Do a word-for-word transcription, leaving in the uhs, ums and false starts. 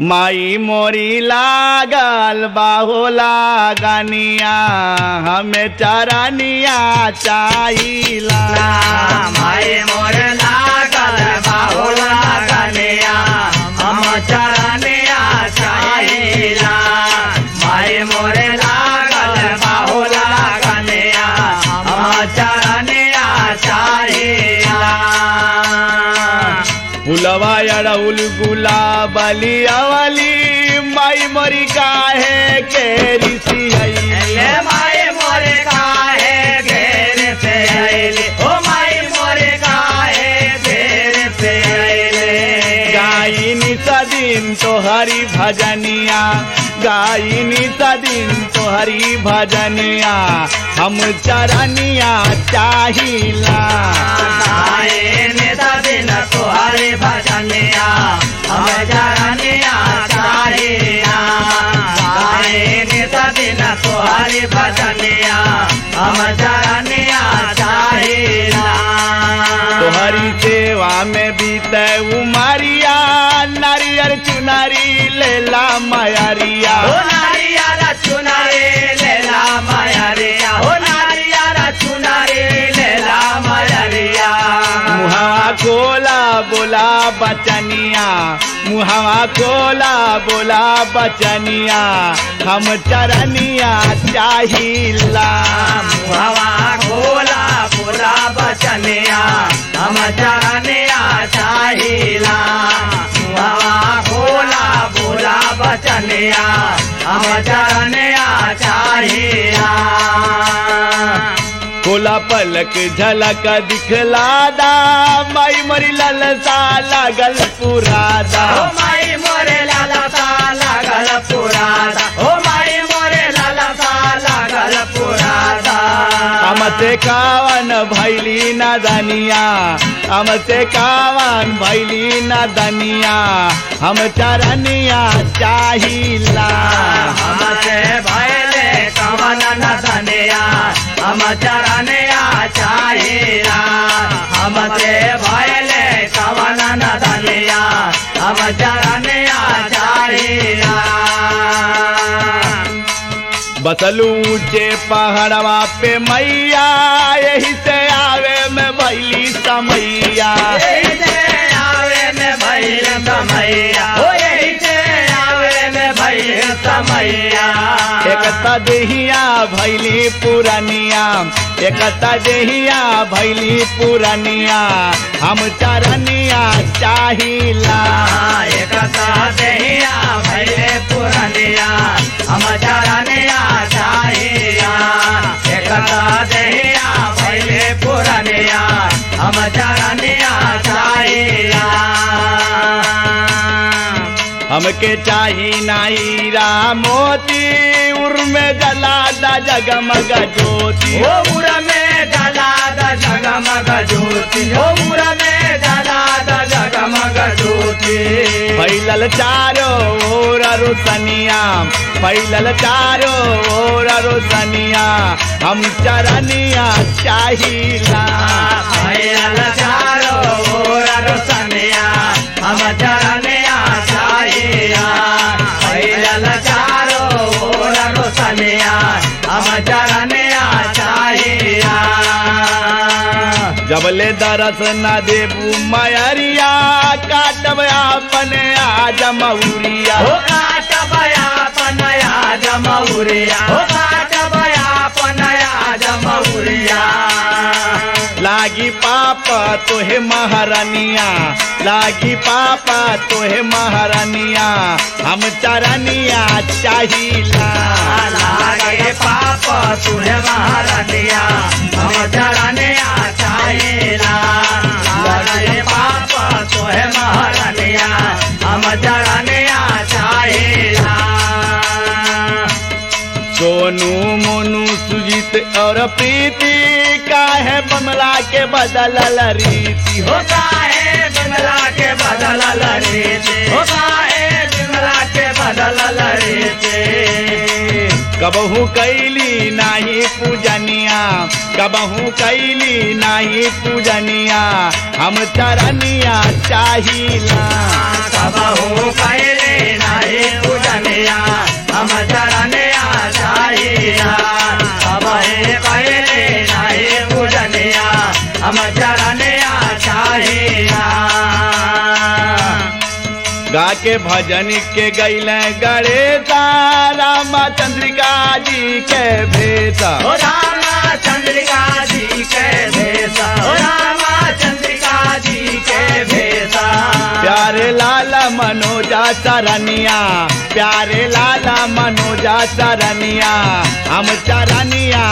माई मोरी लागल बाहो लागनिया हमें चरनिया चाहिला। माई मोर लागल बाहो लागनिया हम चरनिया चाहिला। माई मोर लागल बाहो लागनिया हम चरनिया चाहिला। फुलवा अड़उल गुलाबली अवली माई मोरी काहे के ऋषि ले माई मोरे काहे घेर पे आइले। ओ माई मोरे काहे घेर पे आइले। गायिनी सदिन तोहरी भजनिया गायिनी सदिन तोहरी भजनिया हम चरनिया चाहिला। गायिनी सदिन तोहरी भजनिया हम चरनिया चाहिला। गायिनी सदिन तोहरी भजनिया हम चरनिया चाहिला। तोहरी सेवा में बीते उमरिया नारियर चुनरी लेला मायरिया। हो नारियल चुनरी लेला मायरिया। हो नारियल चुनरी लेला मायरिया। मुहावा कोला बोला बचनिया मुहावा कोला बोला बचनिया हम चरनिया चाहिला। मुहवा खोला बोला बचनिया हम चरनिया चाहिला। मुहवा खोला बोला बचनिया हम चरनिया चाहिला। खोला पलक झलक दिखला दा माई मोरी ललसा लागल पुरादा। ओ माई मोरे लालसा लागल पुरादा। ओ माई मोरे लालसा लागल पुरादा। हमसे कावन भैली न दनिया हमसे कावन भैली न दनिया हम चरनिया चाहिला। हमसे भैले कवन न धनिया हम चरनिया चाहिला। हमसे भैले कवन न धनिया हम चरनिया चाहिला। बसलू ऊंचे पहाड़वा पे मैया यही से आवे में भैली समैया। यही से आवे में भैल समैया। हो यही से आवे में भैल समैया। एक तदेहिया भैली पुरनिया एक तदेहिया भैली पुरनिया हम चरनिया चाहिला। एक देहिया भैले पुरनिया हम चरनिया चाहिला। एक देहिया भैले पुरनिया हम चरनिया चाहिला। हमके चाही नाई मोती उर में जला दा जगमग ज्योति। ओ उर में जला दा जगमग ज्योति। ओ उर में जला दा जगमग ज्योति। फैलल चारो ओर रोशनिया फैलल चारो ओर रोशनिया हम चरनिया चाहिला। फैलल चारो ओर रोशनिया हम चरनिया चाहिला। फैलल चारो ओर रोशनिया हम चरनिया चाहिला। जबले दरस न देबू मयरिया काटब अपने आज मऊरिया। हो काटब अपन आज मऊरिया। हो काटब अपन आज मऊरिया। लागी पापा तोहे महारानिया लागी पापा तोहे महारानिया हम चरनिया चाहिला। लागे पापा तुहे महारानिया हम चरनिया चाहिला। लागे पापा तुहे महारानिया हम चरनिया चाहिला। सोनू मोनू सुजीत और प्रीति काहे बमला के बदलल रीति। हो काहे बिमला के बदलल रीति। हो काहे बिमला के बदलल रीति। कबहू कैली नाही पूजनिया कबहू कैली नाही पूजनिया हम चरनिया चाहिला कबहू कैले नाही पूजनिया हम चरनिया चाहिला कबहू कैले नाही पूजनिया हम चरनिया चाहिला गा के भजन के गैल गड़े रामचंद्रिका जी के भेसा ओ रामा चंद्रिका जी के भेसा ओ रामा चंद्रिका जी के भेसा प्यारे लाला मनोजा सरनिया प्यारे लाला मनोजा सरनिया हम चरनिया